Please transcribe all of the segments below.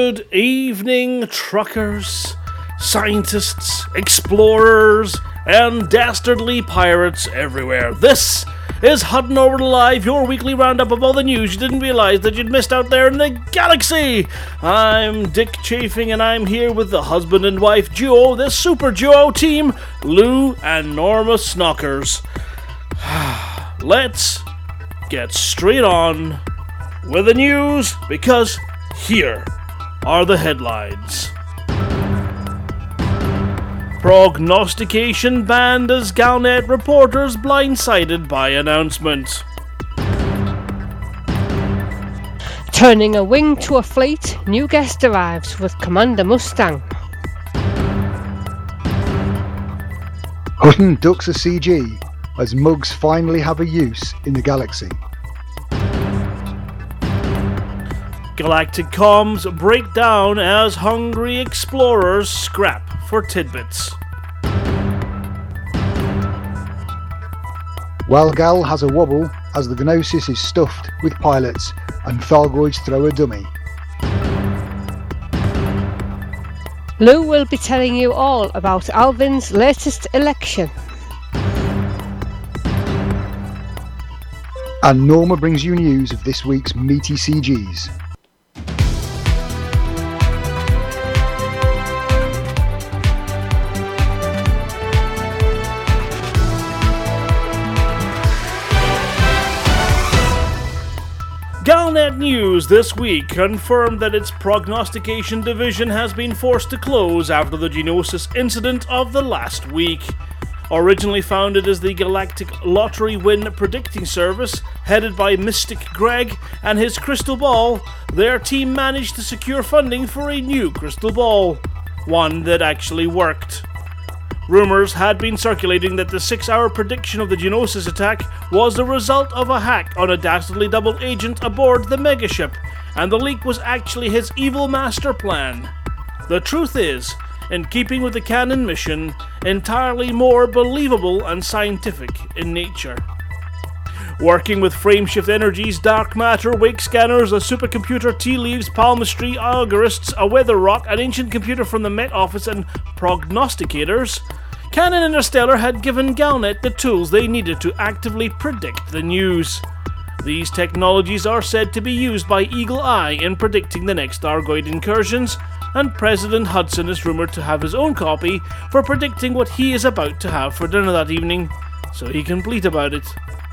Good evening, truckers, scientists, explorers, and dastardly pirates everywhere. This is Hudden Over Live, your weekly roundup of all the news you didn't realize that you'd missed out there in the galaxy. I'm Dick Chafing, and I'm here with the husband and wife duo, the super duo team, Lou and Norma Snockers. Let's get straight on with the news, because here are the headlines. Prognostication banned as Galnet reporters blindsided by announcement. Turning a wing to a fleet, new guest arrives with Commander Mustang. Hutton ducks a CG as mugs finally have a use in the galaxy. Galactic comms break down as hungry explorers scrap for tidbits. Walgal has a wobble as the Gnosis is stuffed with pilots and Thargoids throw a dummy. Lou will be telling you all about Alvin's latest election. And Norma brings you news of this week's meaty CGs. Galnet News this week confirmed that its prognostication division has been forced to close after the Geonosis incident of the last week. Originally founded as the Galactic Lottery Win Predicting Service, headed by Mystic Greg and his crystal ball, their team managed to secure funding for a new crystal ball, one that actually worked. Rumours had been circulating that the 6-hour prediction of the Geonosis attack was the result of a hack on a dastardly double agent aboard the megaship, and the leak was actually his evil master plan. The truth is, in keeping with the canon mission, entirely more believable and scientific in nature. Working with Frameshift Energy's dark matter, wake scanners, a supercomputer, tea leaves, palmistry, algorists, a weather rock, an ancient computer from the Met Office, and prognosticators, Canon Interstellar had given Galnet the tools they needed to actively predict the news. These technologies are said to be used by Eagle Eye in predicting the next Thargoid incursions, and President Hudson is rumoured to have his own copy for predicting what he is about to have for dinner that evening, so he can bleat about it.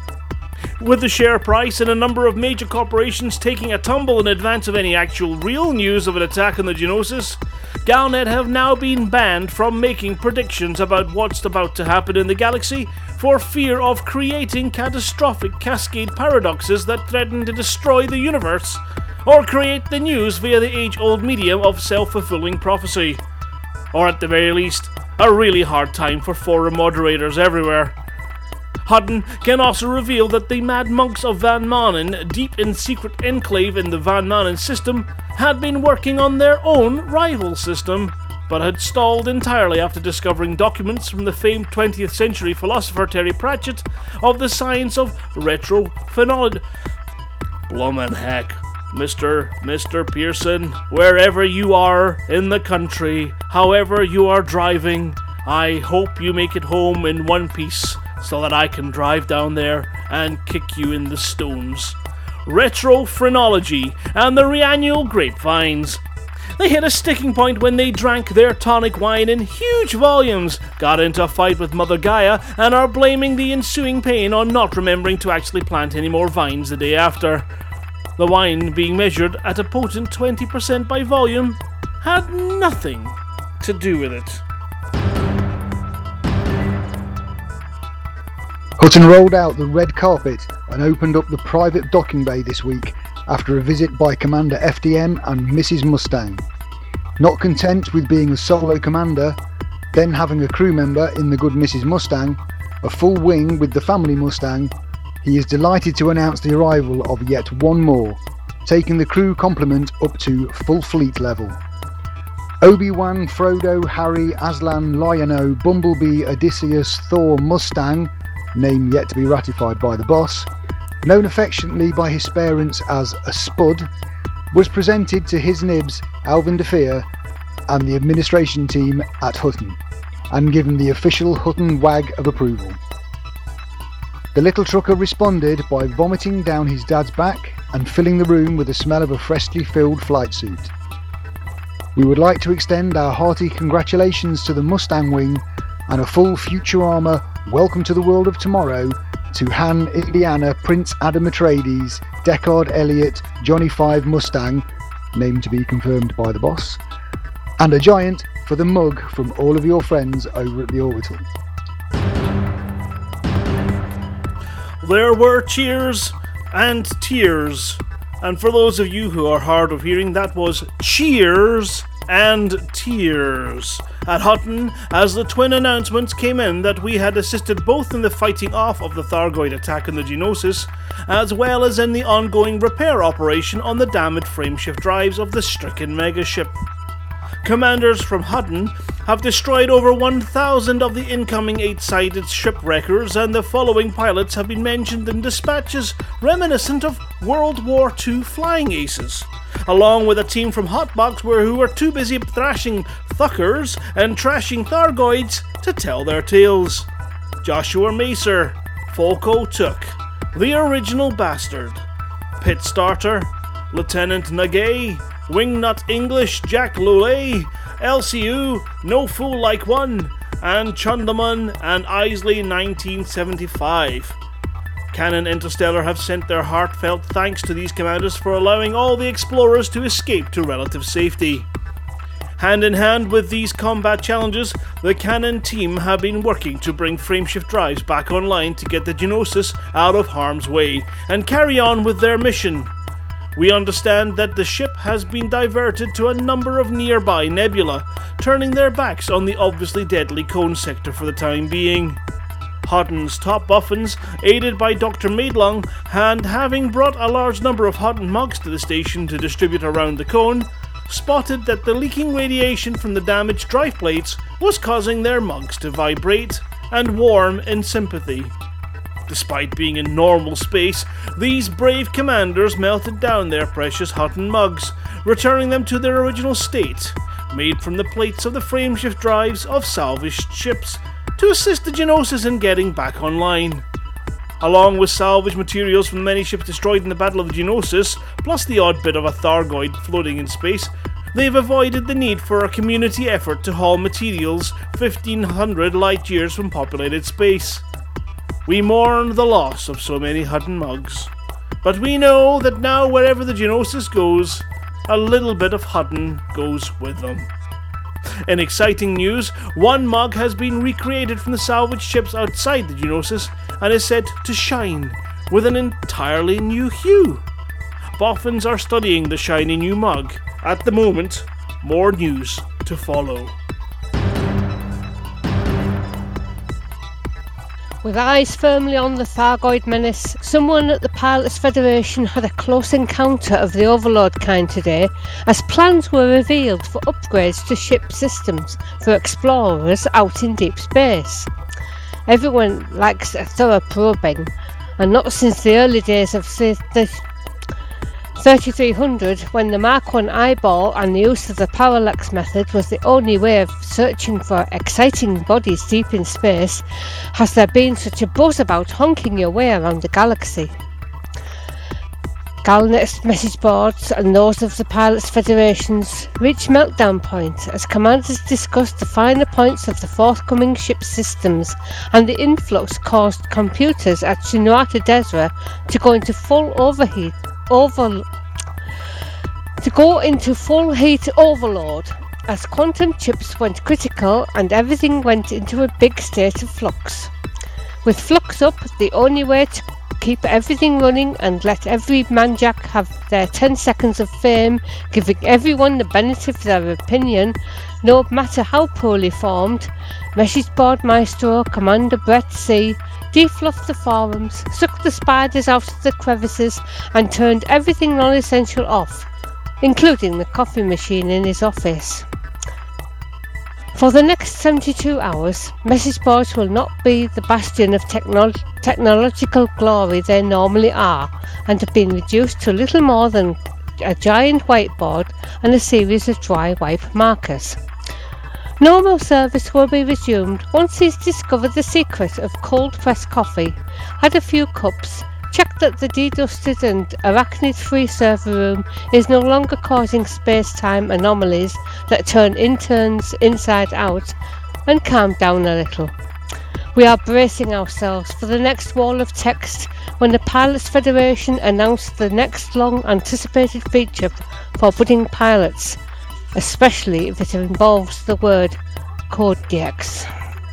With the share price and a number of major corporations taking a tumble in advance of any actual real news of an attack on the Geonosis, Galnet have now been banned from making predictions about what's about to happen in the galaxy for fear of creating catastrophic cascade paradoxes that threaten to destroy the universe or create the news via the age-old medium of self-fulfilling prophecy. Or at the very least, a really hard time for forum moderators everywhere. Hutton can also reveal that the Mad Monks of Van Manen, deep in secret enclave in the Van Manen system, had been working on their own rival system, but had stalled entirely after discovering documents from the famed 20th century philosopher Terry Pratchett of the science of retrophenology. Bloomin' heck. Mr. Pearson, wherever you are in the country, however you are driving, I hope you make it home in one piece, so that I can drive down there and kick you in the stones. Retrophrenology and the Rheannual grapevines. They hit a sticking point when they drank their tonic wine in huge volumes, got into a fight with Mother Gaia, and are blaming the ensuing pain on not remembering to actually plant any more vines the day after. The wine, being measured at a potent 20% by volume, had nothing to do with it. Hutton rolled out the red carpet and opened up the private docking bay this week after a visit by Commander FDM and Mrs. Mustang. Not content with being a solo commander, then having a crew member in the good Mrs. Mustang, a full wing with the family Mustang, he is delighted to announce the arrival of yet one more, taking the crew complement up to full fleet level. Obi-Wan, Frodo, Harry, Aslan, Lion-O, Bumblebee, Odysseus, Thor, Mustang, name yet to be ratified by the boss, known affectionately by his parents as a Spud, was presented to His Nibs, Alvin DeFeer, and the administration team at Hutton, and given the official Hutton wag of approval. The little trucker responded by vomiting down his dad's back and filling the room with the smell of a freshly filled flight suit. We would like to extend our hearty congratulations to the Mustang Wing and a full Future Armour welcome to the world of tomorrow to Han, Indiana, Prince Adam Atreides, Deckard Elliott, Johnny 5 Mustang, name to be confirmed by the boss, and a giant for the mug from all of your friends over at the Orbital. There were cheers and tears. And for those of you who are hard of hearing, that was cheers and tears at Hutton as the twin announcements came in that we had assisted both in the fighting off of the Thargoid attack on the Geonosis, as well as in the ongoing repair operation on the damaged frameshift drives of the stricken megaship. Commanders from Hutton have destroyed over 1,000 of the incoming 8-sided shipwreckers, and the following pilots have been mentioned in dispatches reminiscent of World War II flying aces, along with a team from Hotbox who were too busy thrashing Thuckers and trashing Thargoids to tell their tales. Joshua Macer, Folko Took, The Original Bastard, Pit Starter, Lieutenant Nagay, Wingnut English Jack Lule, LCU, No Fool Like One, and Chundaman and Isley 1975. Canon Interstellar have sent their heartfelt thanks to these commanders for allowing all the explorers to escape to relative safety. Hand in hand with these combat challenges, the Canon team have been working to bring frameshift drives back online to get the Geonosis out of harm's way and carry on with their mission. We understand that the ship has been diverted to a number of nearby nebula, turning their backs on the obviously deadly Cone sector for the time being. Hutton's top buffins, aided by Dr. Maidlung, and having brought a large number of Hutton mugs to the station to distribute around the Cone, spotted that the leaking radiation from the damaged drive plates was causing their mugs to vibrate and warm in sympathy. Despite being in normal space, these brave commanders melted down their precious Hutton mugs, returning them to their original state, made from the plates of the frameshift drives of salvaged ships, to assist the Geonosis in getting back online. Along with salvage materials from the many ships destroyed in the Battle of the Geonosis, plus the odd bit of a Thargoid floating in space, they've avoided the need for a community effort to haul materials 1,500 light years from populated space. We mourn the loss of so many Hutton mugs, but we know that now wherever the Geonosis goes, a little bit of Hutton goes with them. In exciting news, one mug has been recreated from the salvaged ships outside the Geonosis and is said to shine with an entirely new hue. Boffins are studying the shiny new mug. At the moment, more news to follow. With eyes firmly on the Thargoid menace, someone at the Pilots Federation had a close encounter of the Overlord kind today, as plans were revealed for upgrades to ship systems for explorers out in deep space. Everyone likes a thorough probing, and not since the early days of the 3300, when the Mark I eyeball and the use of the parallax method was the only way of searching for exciting bodies deep in space, has there been such a buzz about honking your way around the galaxy. Galnet's message boards and those of the Pilots Federation's reached meltdown point as commanders discussed the finer points of the forthcoming ship systems, and the influx caused computers at Shinrata Desra to go into full heat overload as quantum chips went critical and everything went into a big state of flux. With flux up, the only way to keep everything running and let every manjack have their 10 seconds of fame, giving everyone the benefit of their opinion, no matter how poorly formed, message board maestro Commander Brett C. defluffed the forums, sucked the spiders out of the crevices, and turned everything non-essential off, including the coffee machine in his office. For the next 72 hours, message boards will not be the bastion of technological glory they normally are, and have been reduced to little more than a giant whiteboard and a series of dry wipe markers. Normal service will be resumed once he's discovered the secret of cold-pressed coffee, had a few cups, checked that the dedusted and arachnid-free server room is no longer causing space-time anomalies that turn interns inside out, and calmed down a little. We are bracing ourselves for the next wall of text when the Pilots Federation announced the next long-anticipated feature for budding pilots, especially if it involves the word Code DX.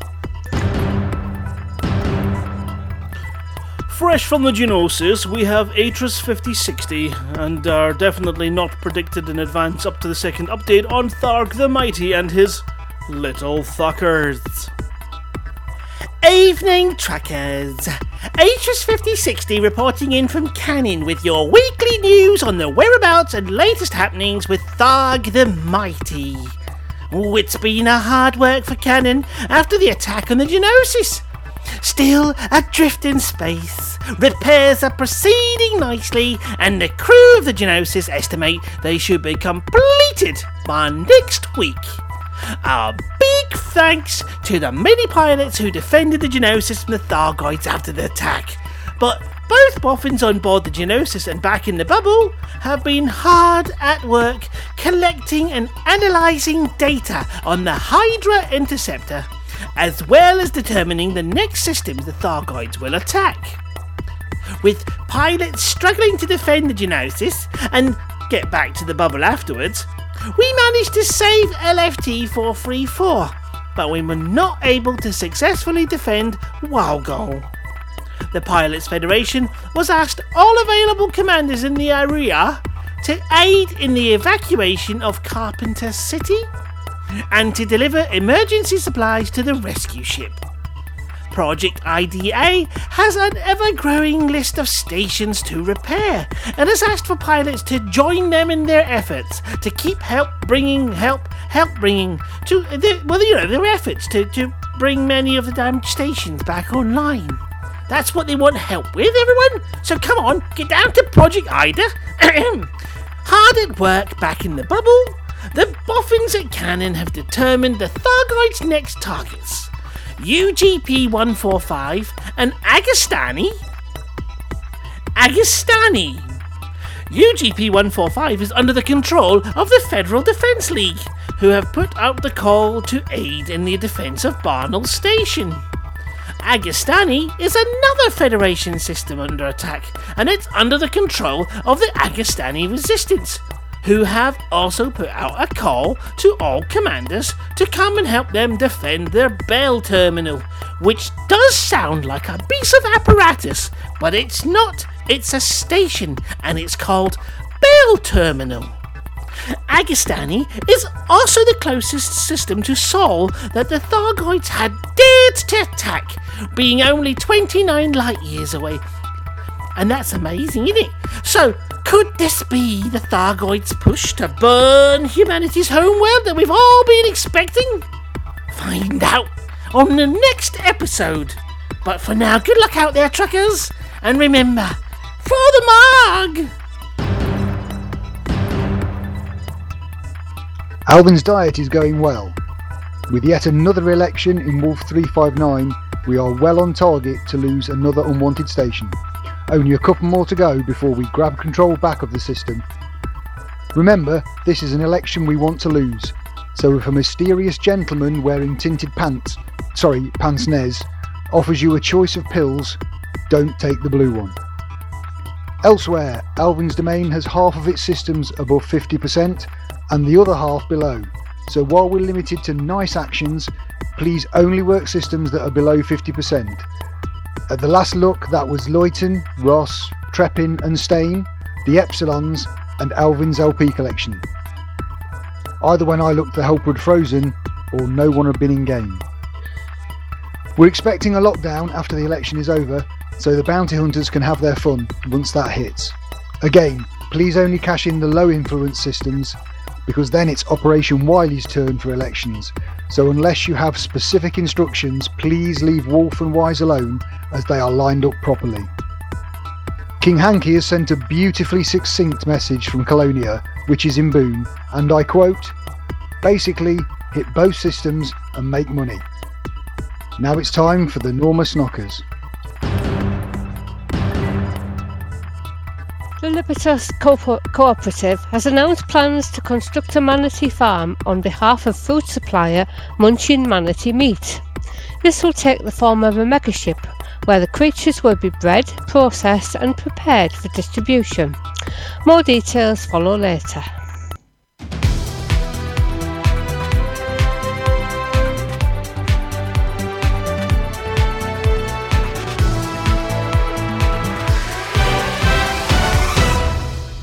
Fresh from the Geonosis, we have Atris 5060, and are definitely not predicted in advance up to the second update on Tharg the Mighty and his little thuckers. Evening, truckers. Atris 5060 reporting in from Cannon with your weekly news on the whereabouts and latest happenings with Tharg the Mighty. Oh, it's been a hard work for Cannon after the attack on the Geonosis. Still adrift in space, repairs are proceeding nicely, and the crew of the Geonosis estimate they should be completed by next week. A big thanks to the many pilots who defended the Geonosis from the Thargoids after the attack. But both boffins on board the Geonosis and back in the bubble have been hard at work collecting and analysing data on the Hydra Interceptor, as well as determining the next systems the Thargoids will attack. With pilots struggling to defend the Geonosis and get back to the bubble afterwards, we managed to save LFT 434, but we were not able to successfully defend Walgol. The Pilots Federation was asked all available commanders in the area to aid in the evacuation of Carpenter City and to deliver emergency supplies to the rescue ship. Project IDA has an ever-growing list of stations to repair and has asked for pilots to join them in their efforts to keep their efforts to bring many of the damaged stations back online. That's what they want help with, everyone. So come on, get down to Project IDA. Hard at work back in the bubble, the boffins at Cannon have determined the Thargoids' next targets. UGP-145 and Agastani. UGP-145 is under the control of the Federal Defence League, who have put out the call to aid in the defence of Barnell Station. Agastani is another Federation system under attack, and it's under the control of the Agastani Resistance, who have also put out a call to all commanders to come and help them defend their Bell Terminal, which does sound like a piece of apparatus, but it's not. It's a station, and it's called Bell Terminal. Agastani is also the closest system to Sol that the Thargoids had dared to attack, being only 29 light years away. And that's amazing, isn't it? So, could this be the Thargoids' push to burn humanity's homeworld that we've all been expecting? Find out on the next episode. But for now, good luck out there, truckers. And remember, for the Marg! Alvin's diet is going well. With yet another election in Wolf 359, we are well on target to lose another unwanted station. Only a couple more to go before we grab control back of the system. Remember, this is an election we want to lose, so if a mysterious gentleman wearing tinted pince-nez, offers you a choice of pills, don't take the blue one. Elsewhere, Alvin's domain has half of its systems above 50% and the other half below, so while we're limited to nice actions, please only work systems that are below 50%. At the last look, that was Luyten, Ross, Treppin and Stain, the Epsilons and Alvin's LP collection. Either when I looked, the help had frozen or no one had been in game. We're expecting a lockdown after the election is over, so the bounty hunters can have their fun once that hits. Again, please only cash in the low influence systems, because then it's Operation Wiley's turn for elections, so unless you have specific instructions, please leave Wolf and Wise alone as they are lined up properly. King Hankey has sent a beautifully succinct message from Colonia, which is in Boom, and I quote, "Basically, hit both systems and make money." Now it's time for the Normus Knockers. Lilliputios Cooperative has announced plans to construct a manatee farm on behalf of food supplier Munchin Manatee Meat. This will take the form of a megaship where the creatures will be bred, processed and prepared for distribution. More details follow later.